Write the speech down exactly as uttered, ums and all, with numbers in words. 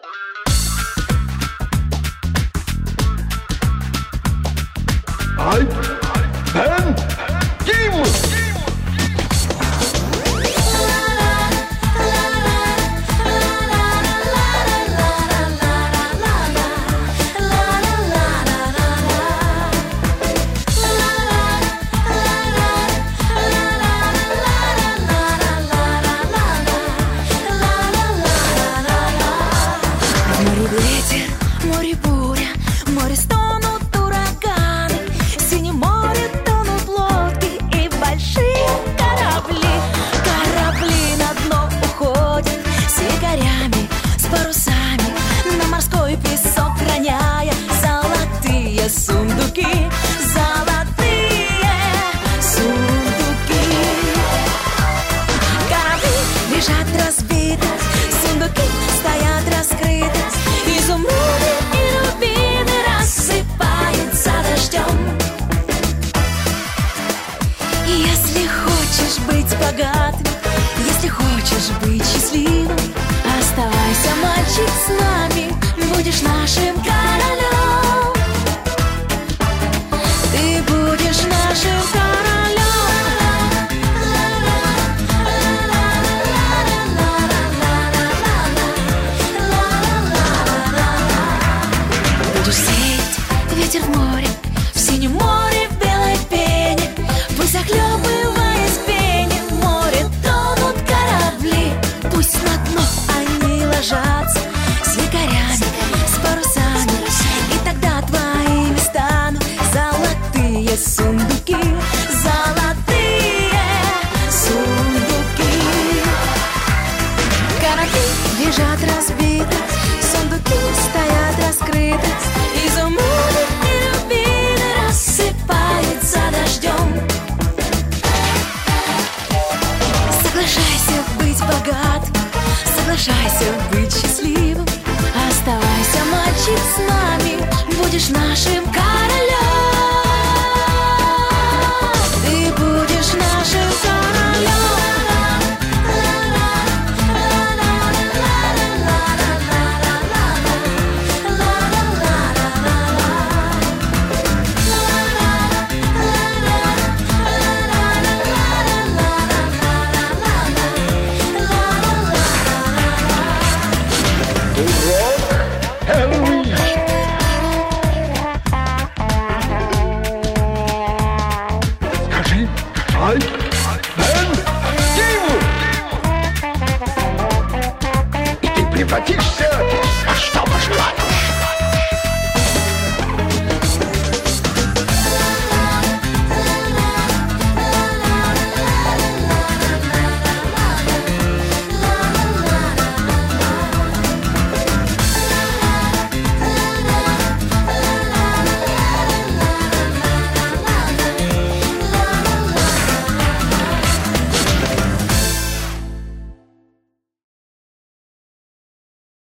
I, Ben, Kim. Море ветер, море буря, море стонут ураганы, в синем море тонут лодки и большие корабли. Корабли на дно уходят с якорями, с парусами, на морской песок роняя золотые сундуки, золотые сундуки. Корабли лежат разбиты, сундуки стоят раскрыты, изумруды и рубины рассыпаются дождем. Если хочешь быть богатым, если хочешь быть счастливым, оставайся, мальчик, с нами, будешь нашим королем. Ты будешь нашим королем. Будешь сеять ветер в море, в синем море, в белой пене, пусть захлебываясь в пене, в море тонут корабли. Пусть на дно они ложатся с якорями, с парусами, и тогда твоими станут золотые сундуки, золотые сундуки. Корабли лежат разбиты, сундуки стоят раскрыты, изумруды и рубины рассыпаются дождем. Соглашайся быть богатым, соглашайся быть счастливым, оставайся, мальчик, с нами, будешь нашим королем. Ты будешь нашим королем. Скажи, I, Ben, Kim. И ты превратишься во что пожелаешь.